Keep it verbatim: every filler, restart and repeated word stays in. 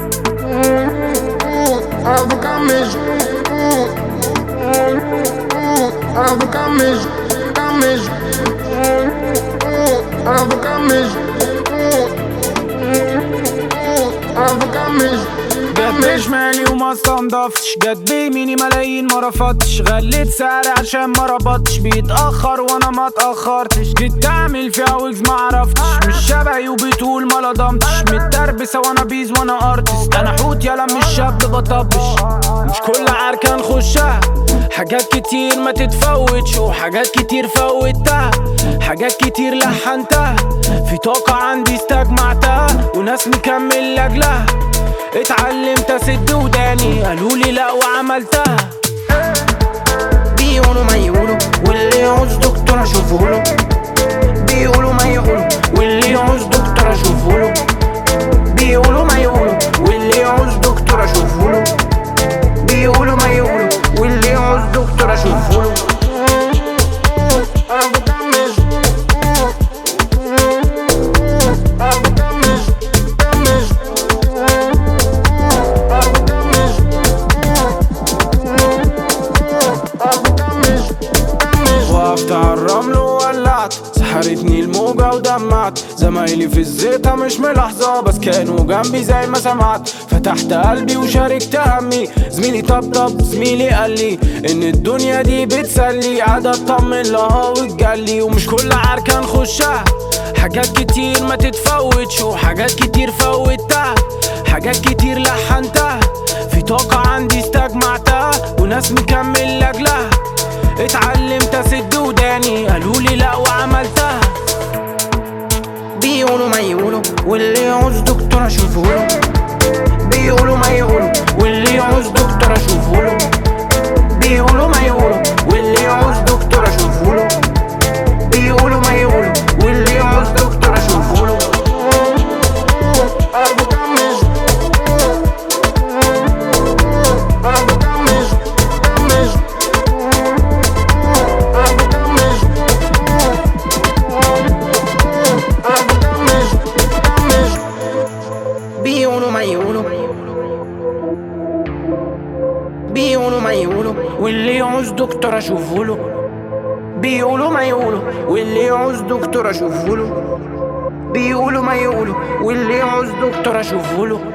Avocat mesmo, avocat mesmo, tá mesmo, avocat mesmo, avocat mesmo. جت بشمالي وما استنضفتش، جت بيميني ملايين ما رفضتش، غليت سعري عشان ما ربطتش، بيتأخر وانا ما اتأخرتش، جيت تعمل فيها ويجز ما عرفتش، مش شبهي وبتقول ما لضمتش، متربسة وانا بيز وانا ارتست، انا حوت يالا مش شاب بطبش، مش كل عركة نخشها، حاجات كتير ما تتفوتش وحاجات كتير فوتها، حاجات كتير لحنتها، في طاقة عندي استجمعتها وناس مكمل لاجلها، اتعلمت اسد وداني قالولي لا وعملتها. بيقولوا ما يقولوا واللي يعوز دكتور اشوفهوله، بيقولوا ما يقولوا واللي يعوز دكتور اشوفهوله، بيقولوا ما يقولوا واللي يعوز دكتور اشوفهوله، بيقولوا ما يقولوا واللي يعوز دكتور اشوفهوله. وقفت عالرمل وولعت، سحرتني الموجة ودمعت، زمايلي في الزيطة مش ملاحظة بس كانوا جنبي زي ما سمعت، فتحت قلبي وشاركت همي، زميلي طبطب زميلي قالي ان الدنيا دي بتسلي، قعد اطمن لها وتجلي، ومش كل عركة نخشها، حاجات كتير ما تتفوتش وحاجات كتير فوتها، حاجات كتير لحنتها، في طاقة عندي استجمعتها وناس مكمل لاجلها، اتعلمت اسد وداني قالولي لا وعملتها. بيقولوا ما يقولوا واللي يعوز دكتور اشوفهوله، بيقولوا ما يقولوا واللي يعوز دكتور اشوفهوله، بيقولوا ما يقولوا واللي يعوز دكتور اشوفهوله، بيقولوا ما يقولوا واللي يعوز دكتور اشوفهوله. بيقولوا ما يقولوا بيقولوا ما يقولوا واللي يعوز دكتور اشوفهوله، بيقولوا ما يقولوا واللي يعوز دكتور اشوفهوله، بيقولوا ما يقولوا واللي يعوز دكتور اشوفهوله.